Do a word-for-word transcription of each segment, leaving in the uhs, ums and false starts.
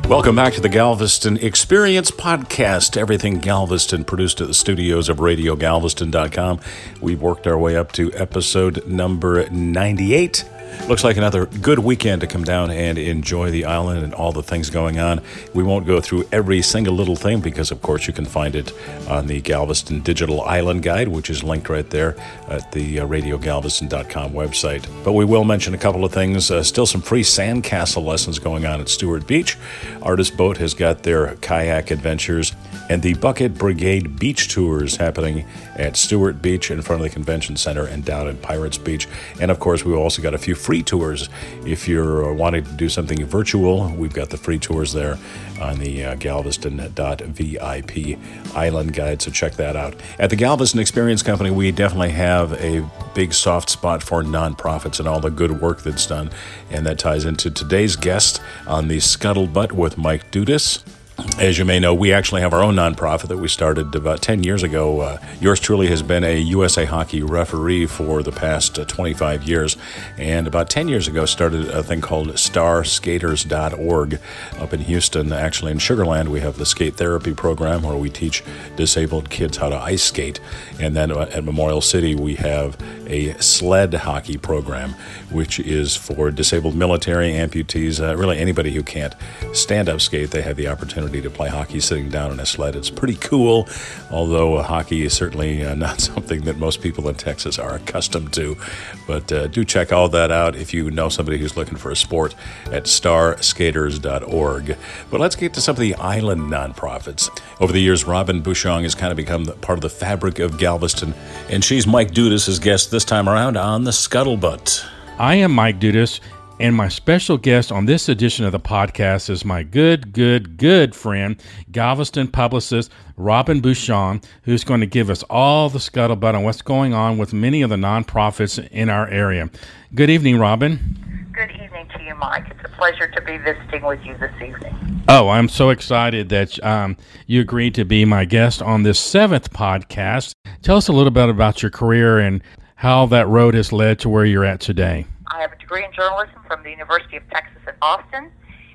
Welcome back to the Galveston Experience Podcast. Everything Galveston, produced at the studios of radio galveston dot com. We've worked our way up to episode number ninety-eight. Looks like another good weekend to come down and enjoy the island and all the things going on. We won't go through every single little thing because, of course, you can find it on the Galveston Digital Island Guide, which is linked right there at the uh, radio galveston dot com website. But we will mention a couple of things. Uh, still some free sandcastle lessons going on at Stewart Beach. Artist Boat has got their kayak adventures, and the Bucket Brigade Beach Tours happening at Stewart Beach in front of the Convention Center and down at Pirates Beach. And, of course, we've also got a few free tours. If you're wanting to do something virtual, we've got the free tours there on the uh, galveston dot V I P Island Guide, so check that out. At the Galveston Experience Company, we definitely have a big soft spot for nonprofits and all the good work that's done, and that ties into today's guest on the Scuttlebutt with Mike Dudas. As you may know, we actually have our own nonprofit that we started about ten years ago. Uh, yours truly has been a U S A Hockey referee for the past uh, twenty-five years, and about ten years ago started a thing called star skaters dot org up in Houston. Actually, in Sugar Land, we have the skate therapy program where we teach disabled kids how to ice skate, and then at Memorial City, we have a sled hockey program, which is for disabled military amputees, uh, really anybody who can't stand-up skate. They have the opportunity to play hockey sitting down in a sled. It's pretty cool, although uh, hockey is certainly uh, not something that most people in Texas are accustomed to. But uh, do check all that out if you know somebody who's looking for a sport at star skaters dot org. But let's get to some of the island nonprofits. Over the years, Robin Bouchon has kind of become the, part of the fabric of Galveston, and she's Mike Dudas' guest this time around on the Scuttlebutt. I am Mike Dudas, and my special guest on this edition of the podcast is my good, good, good friend, Galveston publicist Robin Bouchon, who's going to give us all the scuttlebutt on what's going on with many of the nonprofits in our area. Good evening, Robin. Good evening to you, Mike. It's a pleasure to be visiting with you this evening. Oh, I'm so excited that um, you agreed to be my guest on this seventh podcast. Tell us a little bit about your career and how that road has led to where you're at today. I have a degree in journalism from the University of Texas at Austin,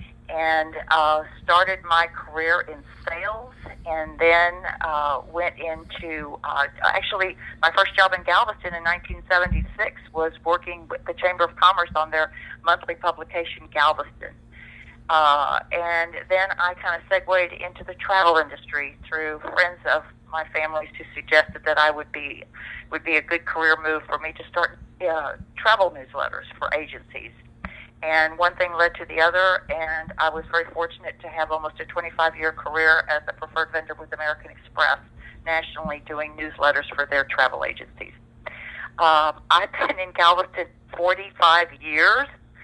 and uh, started my career in sales, and then uh, went into, uh, actually, my first job in Galveston in nineteen seventy-six was working with the Chamber of Commerce on their monthly publication, Galveston. Uh, and then I kind of segued into the travel industry through friends of my families who suggested that I would be would be a good career move for me to start uh, travel newsletters for agencies. And one thing led to the other, and I was very fortunate to have almost a twenty-five-year career as a preferred vendor with American Express, nationally doing newsletters for their travel agencies. Um, I've been in Galveston forty-five years,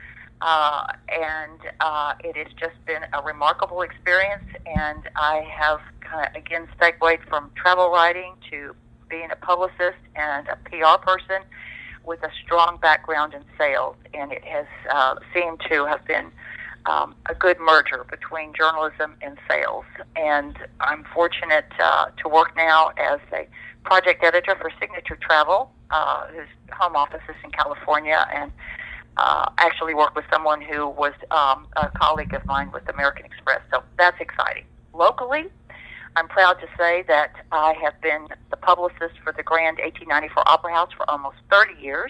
uh, and uh, it has just been a remarkable experience, and I have kind of, again, segued from travel writing to being a publicist and a P R person with a strong background in sales, and it has uh, seemed to have been um, a good merger between journalism and sales. And I'm fortunate uh, to work now as a project editor for Signature Travel, uh, whose home office is in California, and uh, actually work with someone who was um, a colleague of mine with American Express. So that's exciting. Locally, I'm proud to say that I have been the publicist for the Grand eighteen ninety-four Opera House for almost thirty years.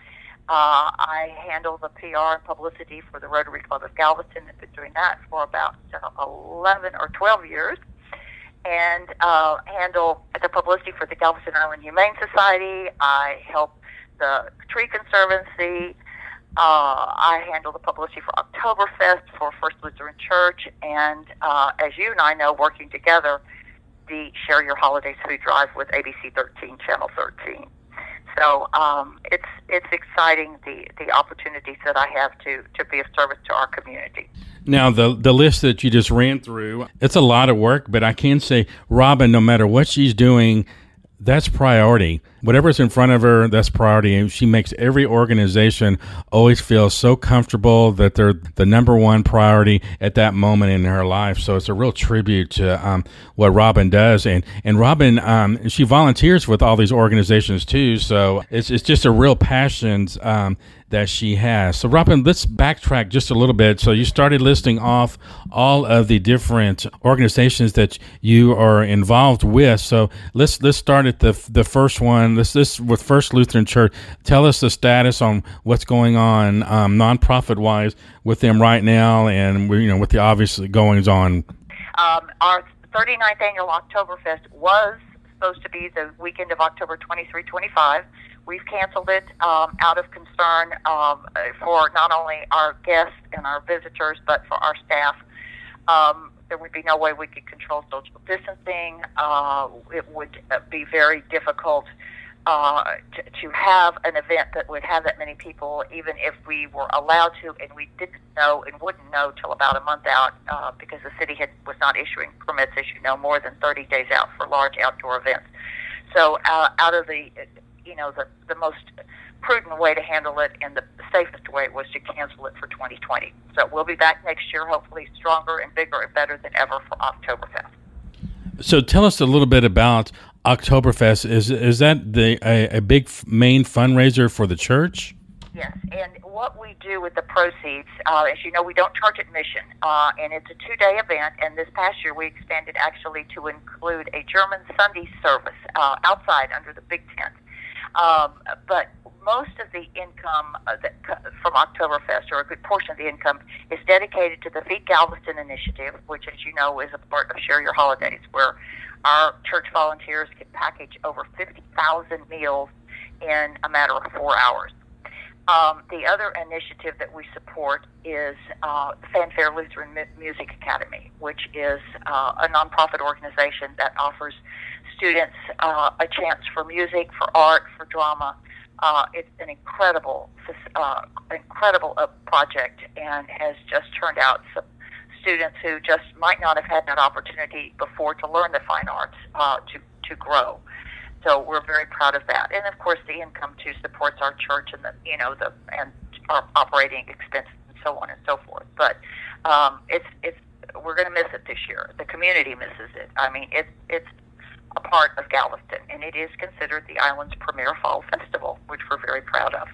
Uh, I handle the P R and publicity for the Rotary Club of Galveston. I've been doing that for about uh, eleven or twelve years. And uh, handle the publicity for the Galveston Island Humane Society. I help the Tree Conservancy. Uh, I handle the publicity for Oktoberfest for First Lutheran Church, and uh, as you and I know, working together, the Share Your Holidays food drive with A B C thirteen, Channel thirteen. So um, it's it's exciting, the, the opportunities that I have to, to be of service to our community. Now, the the list that you just ran through, it's a lot of work, but I can say, Robin, no matter what she's doing, that's priority. whatever's in front of her, that's priority. And she makes every organization always feel so comfortable that they're the number one priority at that moment in her life. So it's a real tribute to um, what Robin does. And, and Robin, um, she volunteers with all these organizations too. So it's, it's just a real passion um, that she has. So Robin, let's backtrack just a little bit. So you started listing off all of the different organizations that you are involved with. So let's let's start at the the first one. Let's this with First Lutheran Church. Tell us the status on what's going on um, nonprofit wise with them right now, and you know with the obvious goings on. Um, our thirty-ninth annual Oktoberfest was supposed to be the weekend of October twenty-third, twenty-fifth. We've canceled it um, out of concern um, for not only our guests and our visitors, but for our staff. Um, there would be no way we could control social distancing. Uh, it would be very difficult uh, to, to have an event that would have that many people, even if we were allowed to, and we didn't know and wouldn't know till about a month out uh, because the city had, was not issuing permits, as you know, more than thirty days out for large outdoor events. So uh, out of the you know, the, the most prudent way to handle it and the safest way was to cancel it for twenty twenty. So we'll be back next year, hopefully stronger and bigger and better than ever for Oktoberfest. So tell us a little bit about Oktoberfest. Is is that the a, a big main fundraiser for the church? Yes, and what we do with the proceeds, uh, as you know, we don't charge admission, uh, and it's a two-day event, and this past year we expanded actually to include a German Sunday service uh, outside under the big tent. Um, but most of the income uh, that, from Oktoberfest, or a good portion of the income, is dedicated to the Feed Galveston initiative, which, as you know, is a part of Share Your Holidays, where our church volunteers can package over fifty thousand meals in a matter of four hours. Um, the other initiative that we support is uh, Fanfare Lutheran Music Academy, which is uh, a nonprofit organization that offers students uh, a chance for music, for art, for drama. Uh, it's an incredible, uh, incredible uh, project, and has just turned out some students who just might not have had that opportunity before to learn the fine arts uh, to to grow. So we're very proud of that, and of course the income too supports our church and the you know the and our operating expenses and so on and so forth. But um, it's it's we're going to miss it this year. The community misses it. I mean, it's it's a part of Galveston, and it is considered the island's premier fall festival, which we're very proud of.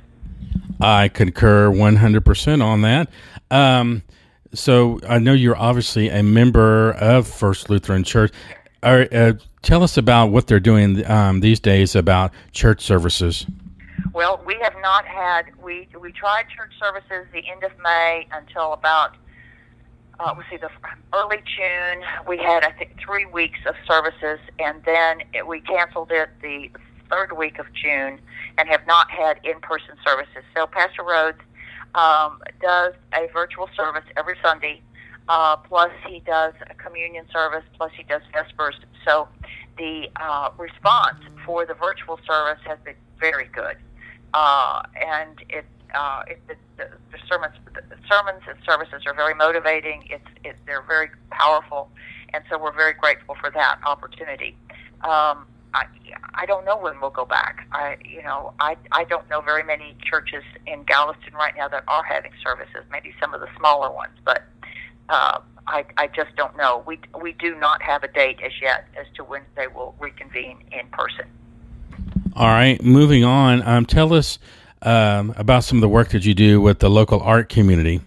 I concur one hundred percent on that. Um, so I know you're obviously a member of First Lutheran Church. Are, uh, tell us about what they're doing um, these days about church services. Well, we have not had, we we tried church services the end of May until about, uh, let's see, the early June. We had, I think, three weeks of services, and then it, we canceled it the third week of June and have not had in-person services. So Pastor Rhodes um, does a virtual service every Sunday. Uh, plus he does a communion service, plus he does Vespers. So the uh, response for the virtual service has been very good. Uh, and it, uh, it, the, the, the, sermons, the sermons and services are very motivating. It's, it, they're very powerful. And so we're very grateful for that opportunity. Um, I, I don't know when we'll go back. I, you know, I, I don't know very many churches in Galveston right now that are having services, maybe some of the smaller ones, but Uh, I, I just don't know. We we do not have a date as yet as to when they will reconvene in person. All right, moving on. Um, tell us um, about some of the work that you do with the local art community.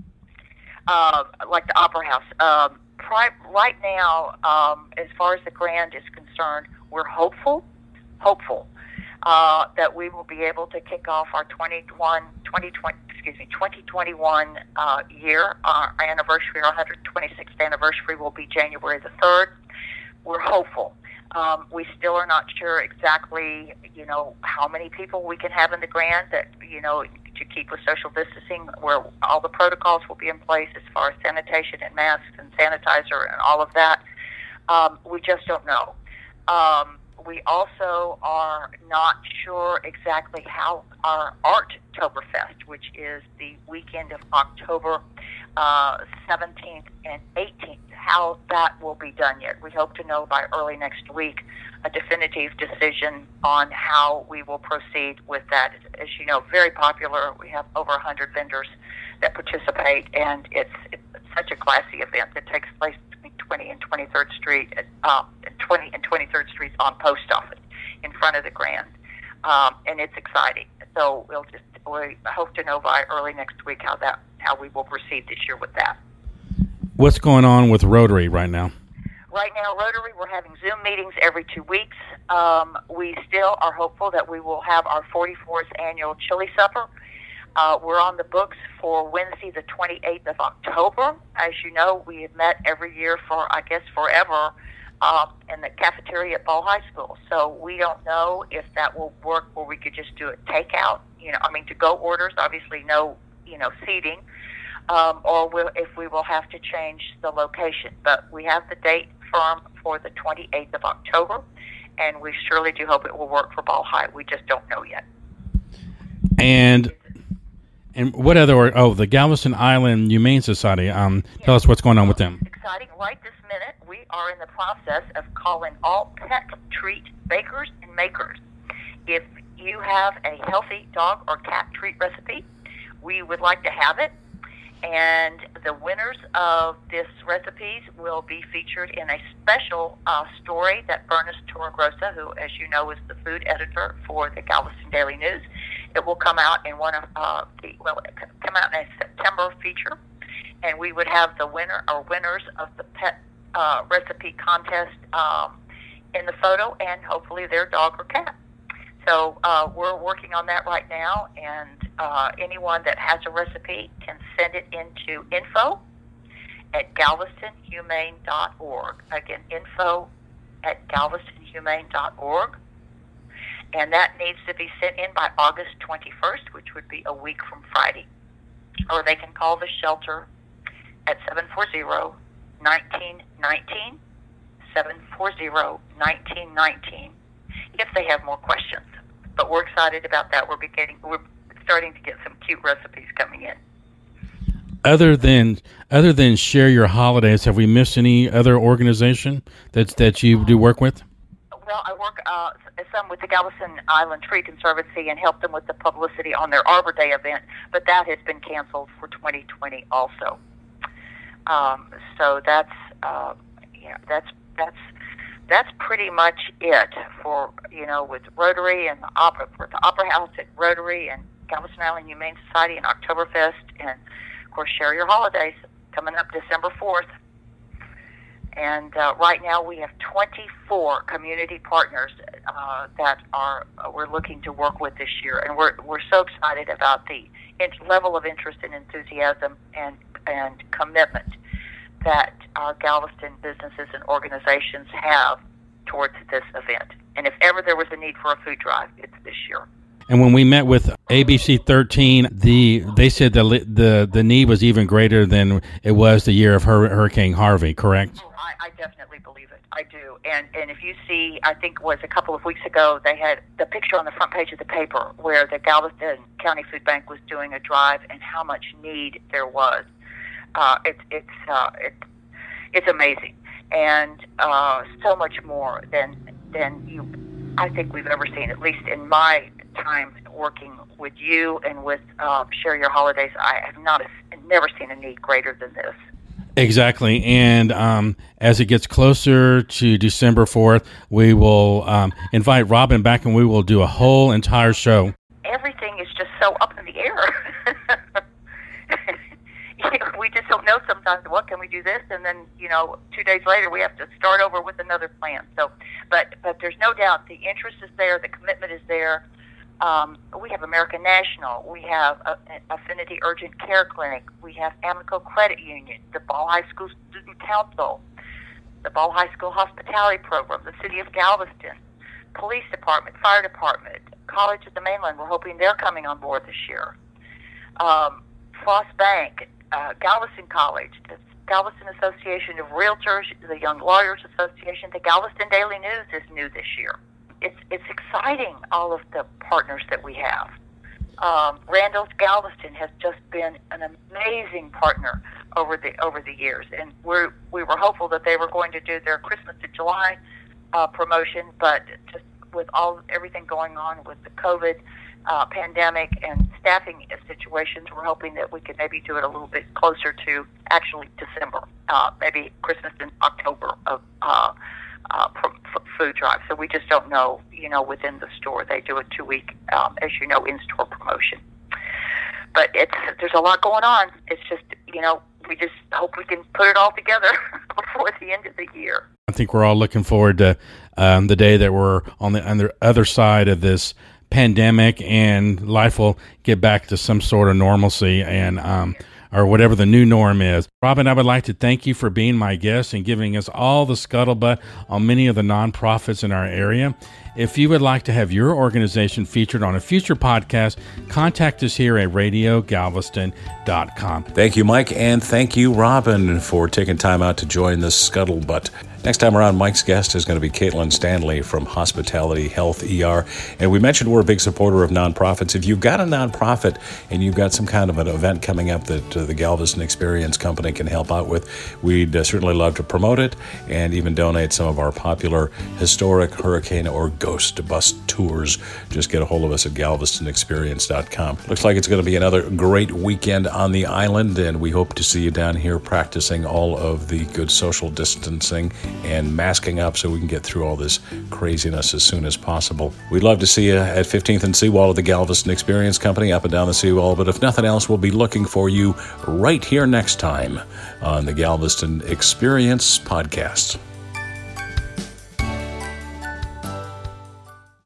Uh, like the Opera House. Um, pri- right now, um, as far as the grant is concerned, we're hopeful, hopeful uh, that we will be able to kick off our twenty-one, twenty twenty, excuse me, twenty twenty-one uh, year. Our anniversary, our one hundred twenty-sixth anniversary will be January the third. We're hopeful. Um, we still are not sure exactly, you know, how many people we can have in the grant, that, you know, to keep with social distancing, where all the protocols will be in place as far as sanitation and masks and sanitizer and all of that. Um, we just don't know. Um, We also are not sure exactly how our Arttoberfest, which is the weekend of October, uh, seventeenth and eighteenth. How that will be done yet. We hope to know by early next week a definitive decision on how we will proceed with that. As you know, very popular. We have over one hundred vendors that participate, and it's, it's such a classy event that takes place between twentieth and twenty-third Street, uh, twentieth and twenty-third Streets on Post Office in front of the Grand. Um, and it's exciting. So we'll just we hope to know by early next week how that how we will proceed this year with that. What's going on with Rotary right now? Right now, Rotary, we're having Zoom meetings every two weeks. Um, we still are hopeful that we will have our forty-fourth annual chili supper. Uh, we're on the books for Wednesday, the twenty-eighth of October. As you know, we have met every year for, I guess, forever uh, in the cafeteria at Ball High School. So we don't know if that will work where we could just do it takeout. You know, I mean, to-go orders, obviously no, you know, seating. Um, or we'll, if we will have to change the location. But we have the date firm for the twenty-eighth of October, and we surely do hope it will work for Ball High. We just don't know yet. And and what other, oh, the Galveston Island Humane Society, um, yes. Tell us what's going on with them. Exciting. Right this minute, we are in the process of calling all pet treat bakers and makers. If you have a healthy dog or cat treat recipe, we would like to have it. And the winners of this recipes will be featured in a special uh, story that Bernice Torregrossa, who, as you know, is the food editor for the Galveston Daily News, it will come out in one of uh, the well, it come out in a September feature, and we would have the winner or winners of the pet uh, recipe contest um, in the photo, and hopefully their dog or cat. So uh, we're working on that right now, and uh, anyone that has a recipe can send it into info at galveston humane dot org. Again, info at galveston humane dot org. And that needs to be sent in by August twenty-first, which would be a week from Friday. Or they can call the shelter at seven four zero, one nine one nine, seven four zero, one nine one nine, if they have more questions. But we're excited about that. We're beginning, we're starting to get some cute recipes coming in. Other than other than Share Your Holidays, have we missed any other organization that's that you do work with? Well, I work uh, some with the Galveston Island Tree Conservancy and help them with the publicity on their Arbor Day event, but that has been canceled for twenty twenty also. Um, so that's uh, yeah, that's that's. That's pretty much it for, you know, with Rotary and the Opera, for the Opera House at Rotary and Galveston Island Humane Society and Oktoberfest, and, of course, Share Your Holidays coming up December fourth. And uh, right now we have twenty-four community partners uh, that are uh, we're looking to work with this year, and we're we're so excited about the int- level of interest and enthusiasm and and commitment that our Galveston businesses and organizations have towards this event. And if ever there was a need for a food drive, it's this year. And when we met with A B C thirteen, the they said the the the need was even greater than it was the year of Hur- Hurricane Harvey, correct? Oh, I, I definitely believe it. I do. And and if you see, I think it was a couple of weeks ago, they had the picture on the front page of the paper where the Galveston County Food Bank was doing a drive and how much need there was. Uh, it's it's uh, it, it's amazing, and uh, so much more than than you I think we've ever seen. At least in my time working with you and with uh, Share Your Holidays, I have not never seen a need greater than this. Exactly, and um, as it gets closer to December fourth, we will um, invite Robin back, and we will do a whole entire show. Everything is just so up in the air. We just don't know sometimes, what can we do this? And then, you know, two days later we have to start over with another plan. So, but but there's no doubt the interest is there, the commitment is there. Um, we have American National, we have a, a Affinity Urgent Care Clinic, we have Amico Credit Union, the Ball High School Student Council, the Ball High School Hospitality Program, the City of Galveston, Police Department, Fire Department, College at the Mainland. We're hoping they're coming on board this year. Um, Frost Bank, uh, Galveston College, the Galveston Association of Realtors, the Young Lawyers Association, the Galveston Daily News is new this year. It's it's exciting, all of the partners that we have. Um, Randall's Galveston has just been an amazing partner over the over the years. And we we were hopeful that they were going to do their Christmas in July uh, promotion, but just with all everything going on with the COVID uh, pandemic and staffing situations, we're hoping that we could maybe do it a little bit closer to actually December, uh, maybe Christmas in October of uh, uh, food drive. So we just don't know, you know, within the store. They do a two-week, um, as you know, in-store promotion. But it's there's a lot going on. It's just, you know, we just hope we can put it all together before the end of the year. I think we're all looking forward to um, the day that we're on the, on the other side of this pandemic and life will get back to some sort of normalcy and um, or whatever the new norm is. Robin, I would like to thank you for being my guest and giving us all the scuttlebutt on many of the nonprofits in our area. If you would like to have your organization featured on a future podcast, contact us here at radio galveston dot com. Thank you, Mike, and thank you, Robin, for taking time out to join the scuttlebutt. Next time around, Mike's guest is going to be Caitlin Stanley from Hospitality Health E R. And we mentioned we're a big supporter of nonprofits. If you've got a nonprofit and you've got some kind of an event coming up that uh, the Galveston Experience Company can help out with, we'd uh, certainly love to promote it and even donate some of our popular historic hurricane or ghost bus tours. Just get a hold of us at galveston experience dot com. Looks like it's going to be another great weekend on the island, and we hope to see you down here practicing all of the good social distancing and masking up so we can get through all this craziness as soon as possible. We'd love to see you at fifteenth and Seawall of the Galveston Experience Company, up and down the seawall, but if nothing else, we'll be looking for you right here next time on the Galveston Experience Podcast.